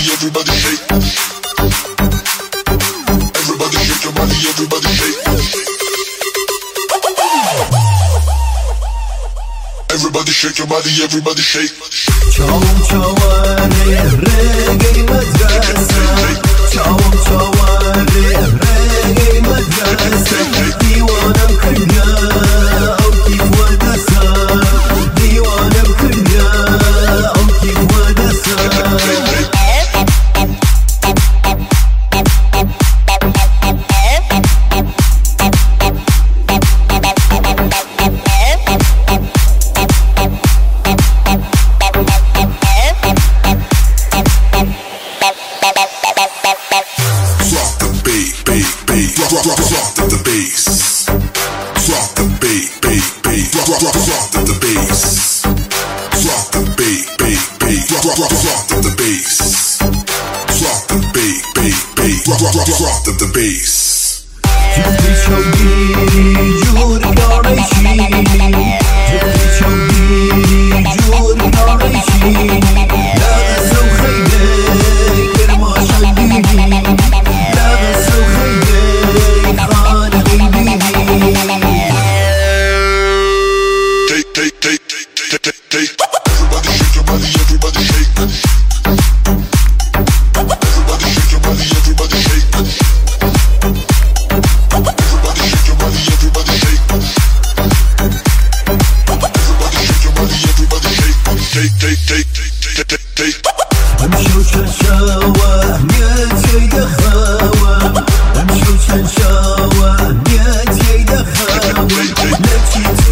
everybody shake. Everybody shake your body, everybody shake. Everybody shake your body, everybody shake. Ciałą ciałary, reggae madrasa. Ciałą ciałary, reggae madrasa. Diwana mkırya, au kif wadasa. Diwana mkırya, au kif wadasa. Drop the bass. Drop the bass, drop the bass. Drop the bass, drop the bass. Drop the bass, drop the bass. Dziury ciągi, dziury leci. Dziury ciągi, dziury leci. Laga są hejde, kerma szandini. Laga są hejde, khana ghaybini. Take. Everybody shake your body, everybody shake. Everybody shake your body, everybody shake. Everybody shake your body, everybody shake. Everybody shake your body, everybody shake. Take. امشوا تنشاوى نياتي دخاوى. امشوا تنشاوى نياتي دخاوى.